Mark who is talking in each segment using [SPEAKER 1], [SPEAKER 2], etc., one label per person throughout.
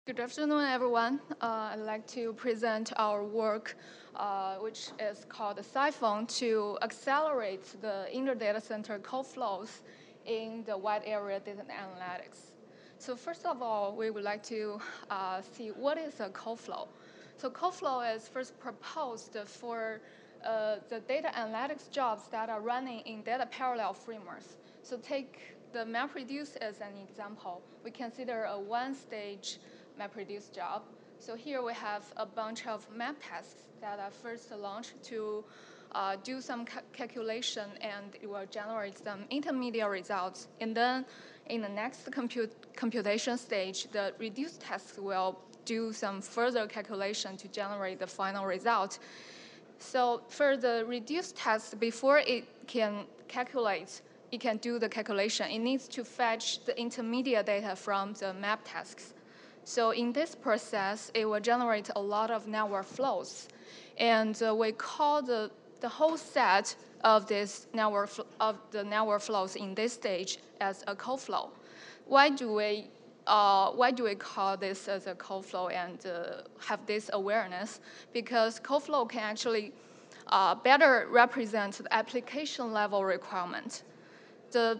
[SPEAKER 1] Good afternoon, everyone. I'd like to present our work, which is called Siphon, to accelerate the inter-data center code flows in the wide area data analytics. So first of all, we would like to see what is a code flow. So code flow is first proposed for the data analytics jobs that are running in data parallel frameworks. So take the MapReduce as an example. We consider a one-stage MapReduce job. So here we have a bunch of map tasks that are first launched to do some calculation, and it will generate some intermediate results. And then in the next computation stage, the reduced tasks will do some further calculation to generate the final result. So for the reduced task, before it can calculate, it can do the calculation, it needs to fetch the intermediate data from the map tasks. So in this process, it will generate a lot of network flows. And we call the whole set of this network flows in this stage as a code flow. Why do we call this as a code flow and have this awareness? Because code flow can actually better represent the application level requirement. The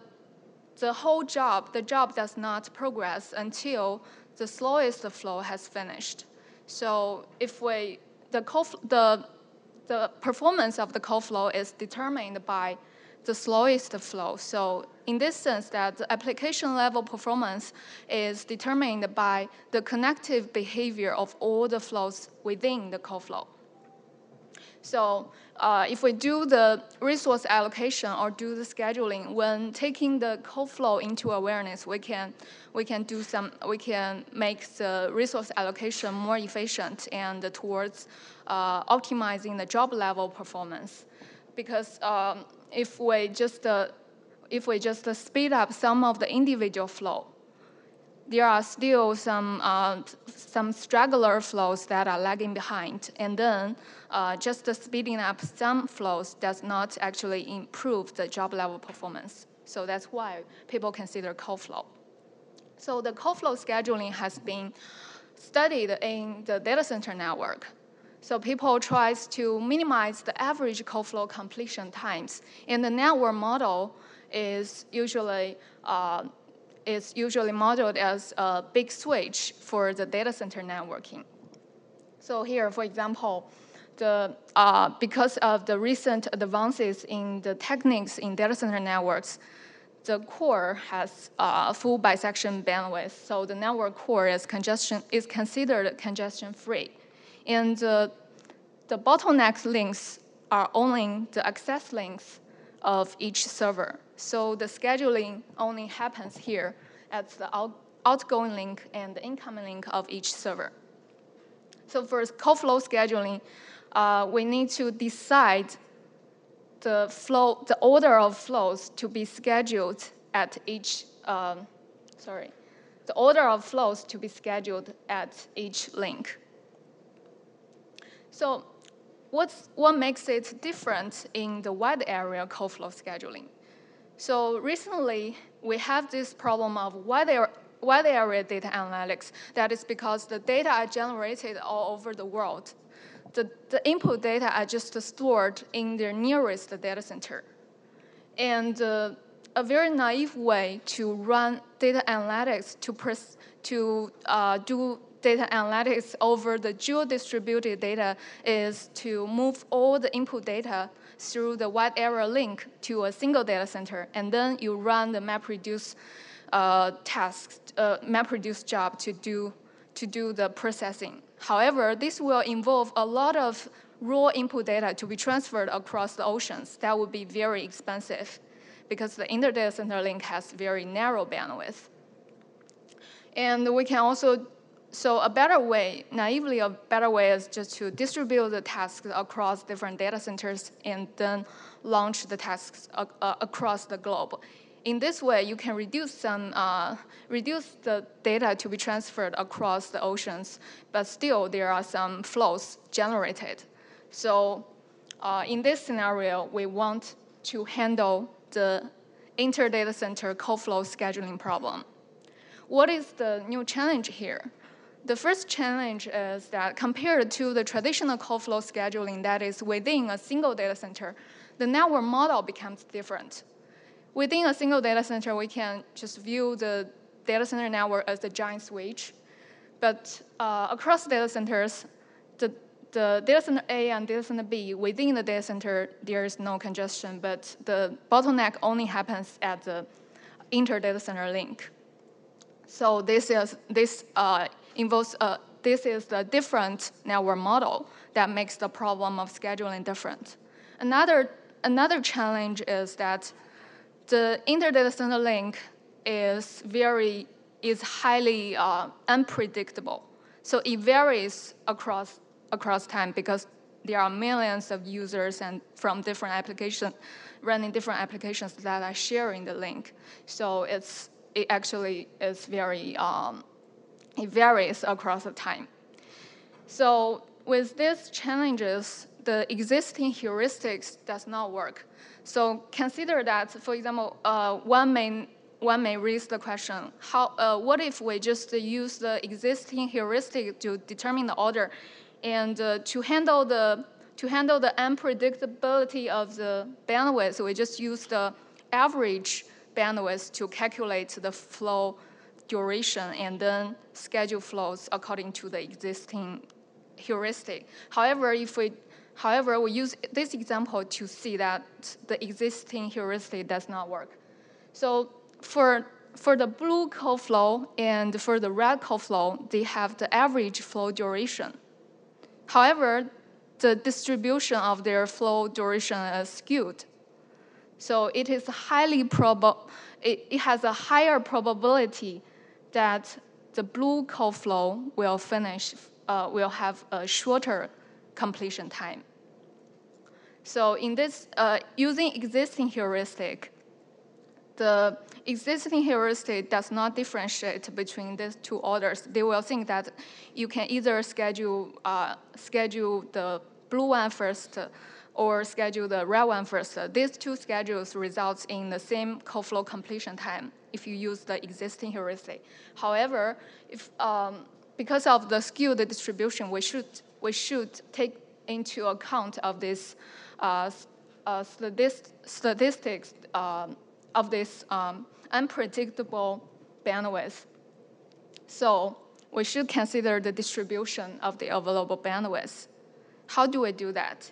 [SPEAKER 1] job does not progress until the slowest flow has finished. So if the performance of the code flow is determined by the slowest flow. So in this sense, that the application level performance is determined by the connective behavior of all the flows within the code flow. So if we do the resource allocation or do the scheduling, when taking the code flow into awareness, we can make the resource allocation more efficient and towards optimizing the job level performance. Because if we just speed up some of the individual flow, there are still some straggler flows that are lagging behind. And then just speeding up some flows does not actually improve the job level performance. So that's why people consider code flow. So the code flow scheduling has been studied in the data center network. So people tries to minimize the average code flow completion times. And the network model is usually modeled as a big switch for the data center networking. So here, for example, because of the recent advances in the techniques in data center networks, the core has full bisection bandwidth. So the network core is considered congestion-free. And the bottleneck links are only the access links of each server. So the scheduling only happens here at the outgoing link and the incoming link of each server. So for code flow scheduling, we need to decide the order of flows to be scheduled at each, the order of flows to be scheduled at each link. So what makes it different in the wide area code flow scheduling? So recently, we have this problem of wide area data analytics. That is because the data are generated all over the world. The input data are just stored in their nearest data center. And a very naive way to run data analytics to do data analytics over the geo-distributed data is to move all the input data through the wide area link to a single data center, and then you run the MapReduce MapReduce job to do the processing. However, this will involve a lot of raw input data to be transferred across the oceans. That would be very expensive because the inter-data center link has very narrow bandwidth. And we can also, so a better way is just to distribute the tasks across different data centers and then launch the tasks across the globe. In this way, you can reduce the data to be transferred across the oceans, but still there are some flows generated. So in this scenario, we want to handle the inter-data center code flow scheduling problem. What is the new challenge here? the first challenge is that compared to the traditional code flow scheduling that is within a single data center, the network model becomes different. Within a single data center, we can just view the data center network as a giant switch. But across data centers, the data center A and data center B, within the data center, there is no congestion, but the bottleneck only happens at the inter-data center link. So this is the different network model that makes the problem of scheduling different. Another challenge is that the inter-data center link is highly unpredictable. So it varies across time because there are millions of users and from different applications running different applications that are sharing the link. So it actually is it varies across the time. So with these challenges, the existing heuristics does not work. So consider that, for example, one may raise the question: what if we just use the existing heuristic to determine the order, and to handle the unpredictability of the bandwidth, we just use the average bandwidth to calculate the flow duration and then schedule flows according to the existing heuristic. However, we use this example to see that the existing heuristic does not work. So for the blue code flow and for the red code flow, they have the average flow duration. However, the distribution of their flow duration is skewed. So it is it has a higher probability that the blue code flow will have a shorter completion time. So in this, using existing heuristic, the existing heuristic does not differentiate between these two orders. They will think that you can either schedule the blue one first or schedule the red one first. These two schedules result in the same code flow completion time if you use the existing heuristic. However, because of the skewed distribution, we should take into account of this statistics of this unpredictable bandwidth. So we should consider the distribution of the available bandwidth. How do we do that?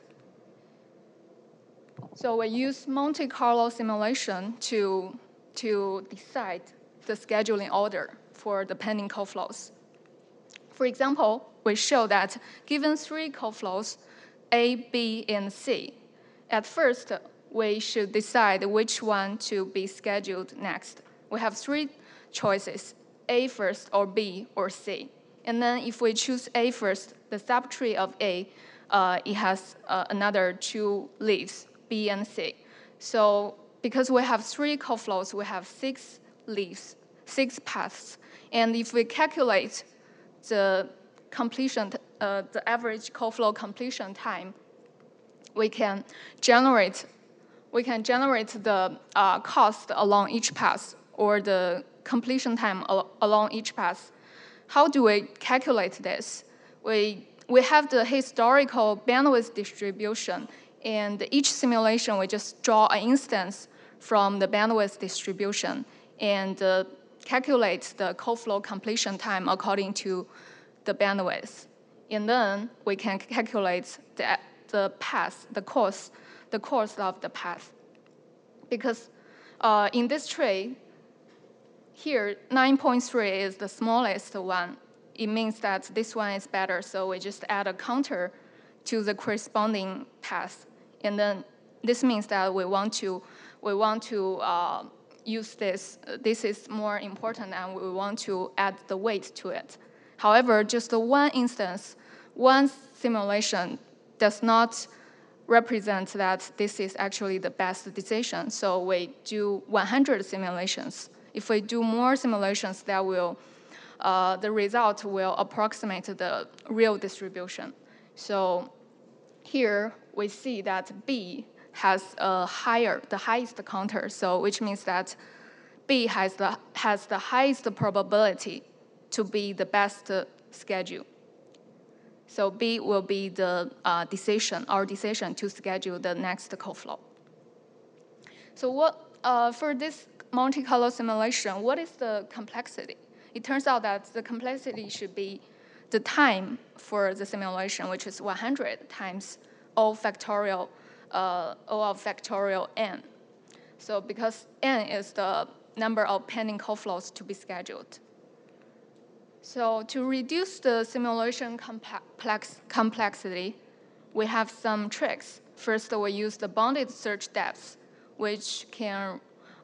[SPEAKER 1] So we use Monte Carlo simulation to decide the scheduling order for the pending code flows. For example, we show that given 3 code flows, A, B, and C, at first, we should decide which one to be scheduled next. We have 3 choices, A first, or B, or C. And then if we choose A first, the subtree of A, it has another 2 leaves, B and C. So because we have 3 code flows, we have 6 leaves, 6 paths. And if we calculate the average code flow completion time, we can generate the cost along each path or the completion time along each path. How do we calculate this? We have the historical bandwidth distribution, and each simulation we just draw an instance from the bandwidth distribution and calculate the code flow completion time according to the bandwidth. And then we can calculate the path, the course of the path. Because in this tree, here 9.3 is the smallest one. It means that this one is better, so we just add a counter to the corresponding path. And then this means that we want to use this. This is more important, and we want to add the weight to it. However, just one instance, one simulation does not represent that this is actually the best decision. So we do 100 simulations. If we do more simulations, the result will approximate the real distribution. So here we see that B has the highest counter, so which means that B has the highest probability to be the best schedule. So B will be the our decision to schedule the next cold flow. So for this multicolor simulation, what is the complexity? It turns out that the complexity should be the time for the simulation, which is 100 times O factorial, O of factorial n. So because n is the number of pending cold flows to be scheduled. So to reduce the simulation complexity, we have some tricks. First, we use the bounded search depth, which can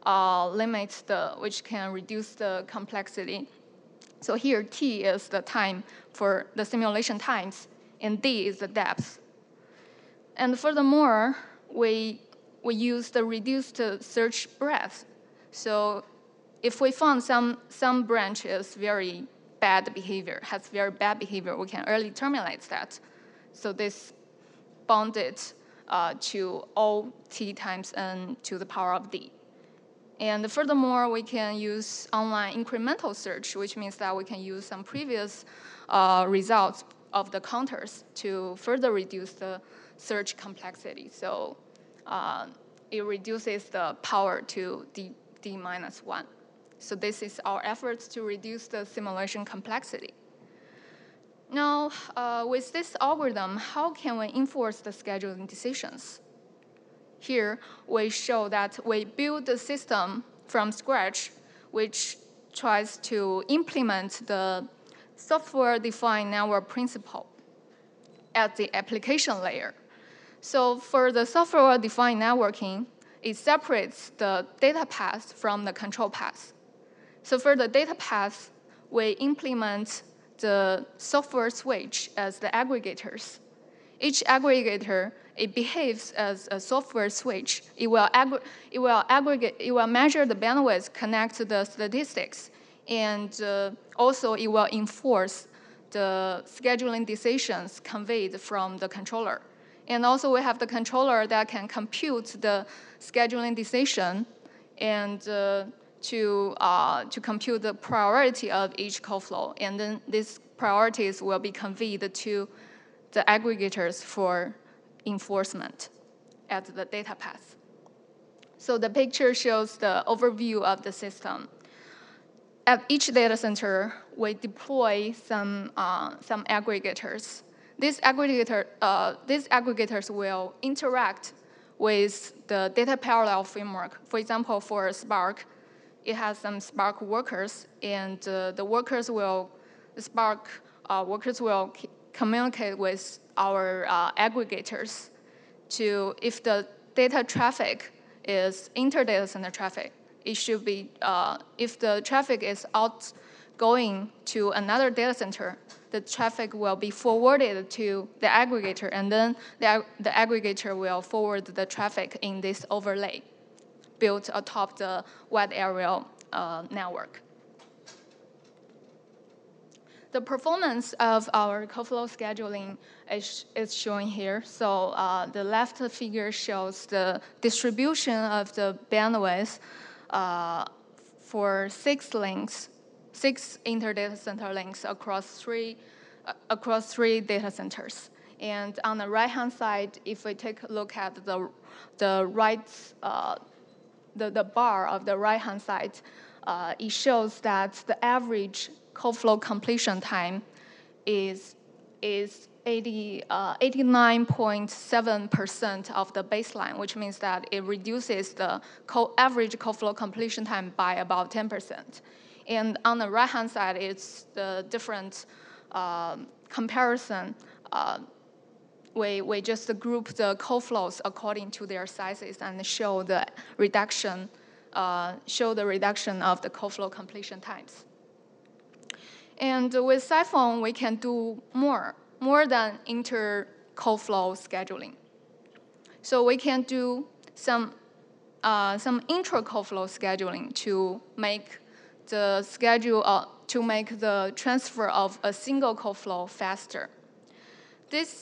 [SPEAKER 1] reduce the complexity. So here, T is the time for the simulation times, and D is the depth. And furthermore, we use the reduced search breadth. So if we found some branch is very bad behavior, has very bad behavior, we can early terminate that. So this bounded to O T times n to the power of D. And furthermore, we can use online incremental search, which means that we can use some previous results of the counters to further reduce the search complexity. So it reduces the power to D minus 1. So this is our efforts to reduce the simulation complexity. Now, with this algorithm, how can we enforce the scheduling decisions? Here, we show that we build the system from scratch, which tries to implement the software-defined network principle at the application layer. So for the software-defined networking, it separates the data path from the control path. So for the data path, we implement the software switch as the aggregators. Each aggregator, it behaves as a software switch. It will measure the bandwidth, connect to the statistics, and also it will enforce the scheduling decisions conveyed from the controller. And also we have the controller that can compute the scheduling decision and to compute the priority of each cold flow. And then these priorities will be conveyed to the aggregators for enforcement at the data path. So the picture shows the overview of the system. At each data center, we deploy some aggregators. These aggregators will interact with the data parallel framework. For example, for Spark, it has some Spark workers, and the Spark workers will communicate with our aggregators to, if the data traffic is inter-data center traffic, it should be, if the traffic is outgoing to another data center, the traffic will be forwarded to the aggregator, and then the aggregator will forward the traffic in this overlay built atop the wide area network. The performance of our cold flow scheduling is shown here. So the left figure shows the distribution of the bandwidth for 6 links, 6 inter-data center links across three data centers. And on the right-hand side, if we take a look at the bar of the right-hand side, it shows that the average cold flow completion time is 89.7% of the baseline, which means that it reduces the average cold flow completion time by about 10%. And on the right-hand side, it's the different comparison. We just group the cold flows according to their sizes and show the reduction of the cold flow completion times. And with Siphon, we can do more than inter-cold flow scheduling. So we can do some intra-cold flow scheduling to make the transfer of a single cold flow faster. This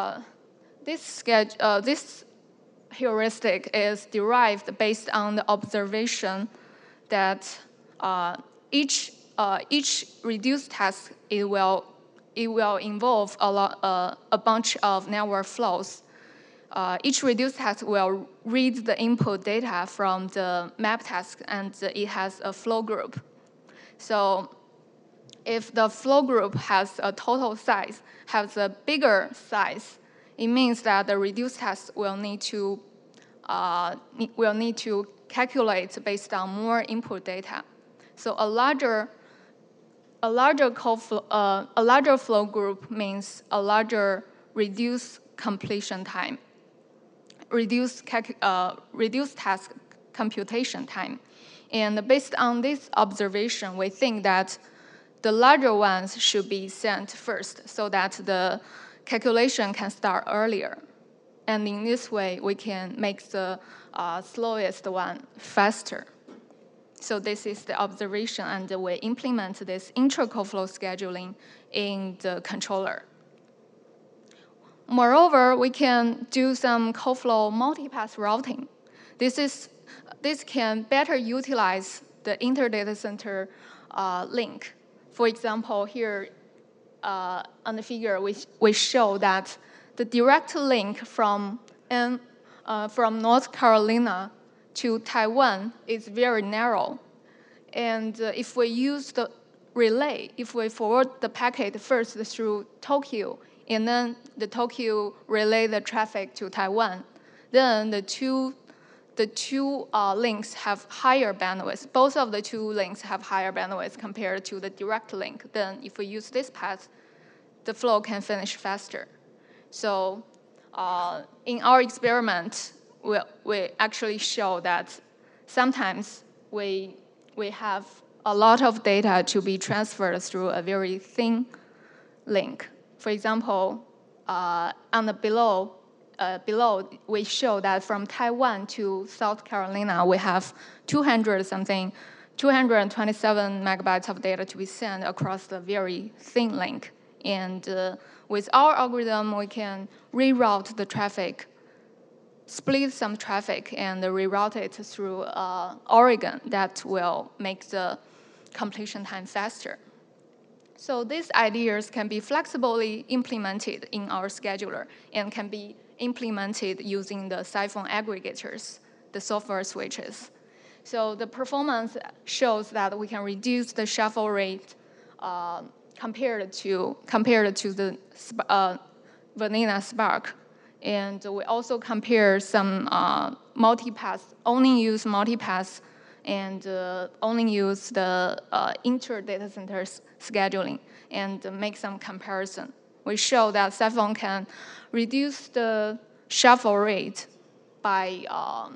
[SPEAKER 1] heuristic is derived based on the observation that each each reduced task it will involve a bunch of network flows. Each reduced task will read the input data from the map task, and it has a flow group. So if the flow group has a total size, has a bigger size, it means that the reduced task will need to calculate based on more input data. So a larger flow group means a larger reduced completion time, reduced task computation time. And based on this observation, we think that the larger ones should be sent first so that the calculation can start earlier. And in this way, we can make the slowest one faster. So this is the observation, and we implement this intra-coflow scheduling in the controller. Moreover, we can do some coflow multipath routing. This can better utilize the inter-data center link. For example, here on the figure, we show that the direct link from North Carolina to Taiwan is very narrow. And if we use the relay, if we forward the packet first through Tokyo, and then the Tokyo relay the traffic to Taiwan, then the two links have higher bandwidth. Both of the two links have higher bandwidth compared to the direct link. Then if we use this path, the flow can finish faster. So in our experiment, we actually show that sometimes we have a lot of data to be transferred through a very thin link. For example, on the below, we show that from Taiwan to South Carolina, we have 227 megabytes of data to be sent across the very thin link. And with our algorithm, we can reroute the traffic, split some traffic, and reroute it through Oregon. That will make the completion time faster. So these ideas can be flexibly implemented in our scheduler and can be implemented using the Siphon aggregators, the software switches. So the performance shows that we can reduce the shuffle rate compared to the vanilla Spark. And we also compare some multipath, only use multipath and only use the inter-data center scheduling and make some comparison. We show that Siphon can reduce the shuffle rate by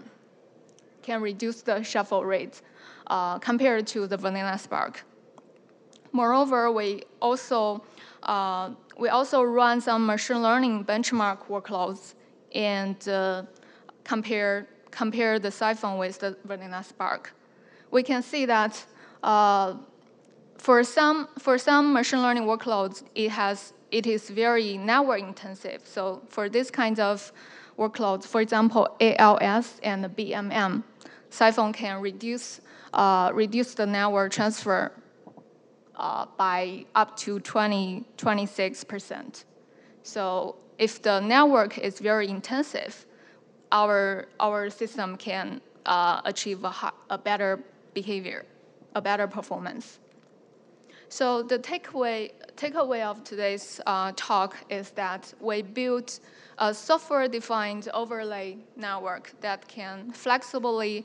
[SPEAKER 1] compared to the vanilla Spark. Moreover, we also run some machine learning benchmark workloads and compare the Siphon with the vanilla Spark. We can see that for some machine learning workloads, it is very network intensive. So for this kind of workloads, for example, ALS and BMM, Siphon can reduce the network transfer by up to 26%. So if the network is very intensive, our system can achieve a better behavior, a better performance. So the takeaway of today's talk is that we built a software-defined overlay network that can flexibly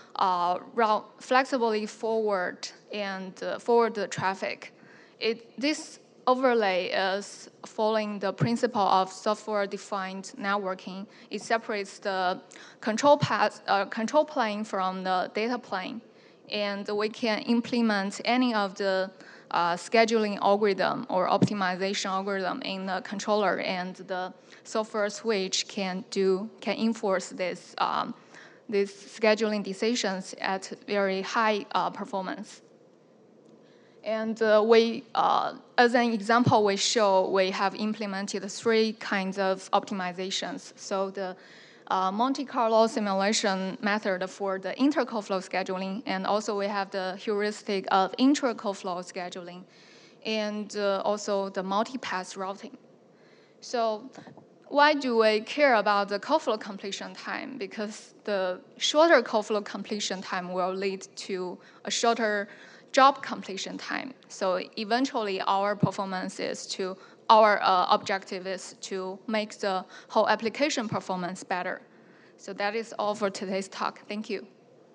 [SPEAKER 1] forward the traffic. This overlay is following the principle of software-defined networking. It separates the control plane from the data plane, and we can implement any of the scheduling algorithm or optimization algorithm in the controller, and the software switch can enforce this scheduling decisions at very high performance. And as an example, we have implemented 3 kinds of optimizations. So the Monte Carlo simulation method for the inter-code flow scheduling, and also we have the heuristic of intra-code flow scheduling, and also the multi-path routing. So why do we care about the code flow completion time? Because the shorter code flow completion time will lead to a shorter job completion time. So eventually our performance is to, our objective is to make the whole application performance better. So that is all for today's talk. Thank you.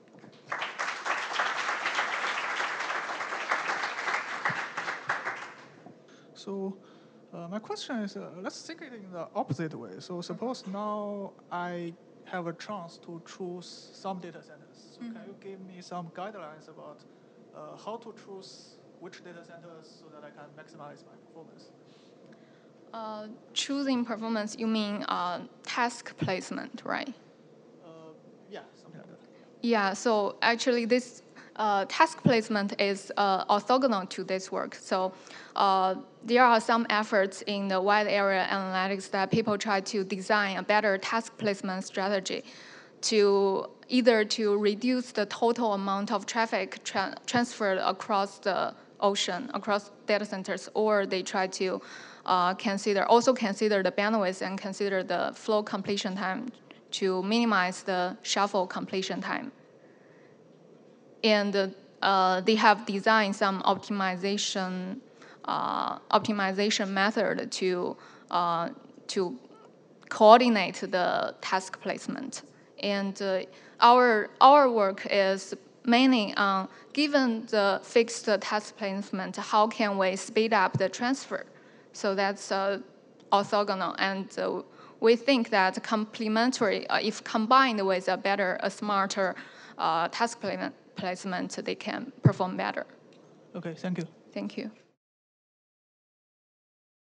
[SPEAKER 2] So my question is, let's think it in the opposite way. So suppose now I have a chance to choose some data centers. So can you give me some guidelines about how to choose which data centers so that I can maximize my performance?
[SPEAKER 1] Choosing performance, you mean task placement, right?
[SPEAKER 2] Yeah, something like that.
[SPEAKER 1] Yeah, so actually this task placement is orthogonal to this work. So there are some efforts in the wide area analytics that people try to design a better task placement strategy to either to reduce the total amount of traffic transferred across the ocean, across data centers, or they try to also consider the bandwidth and consider the flow completion time to minimize the shuffle completion time. And they have designed some optimization method to coordinate the task placement. And our work is mainly on, given the fixed task placement, how can we speed up the transfer? So that's orthogonal, and we think that complementary, if combined with a smarter task placement, they can perform better.
[SPEAKER 2] Okay, thank you.
[SPEAKER 1] Thank you.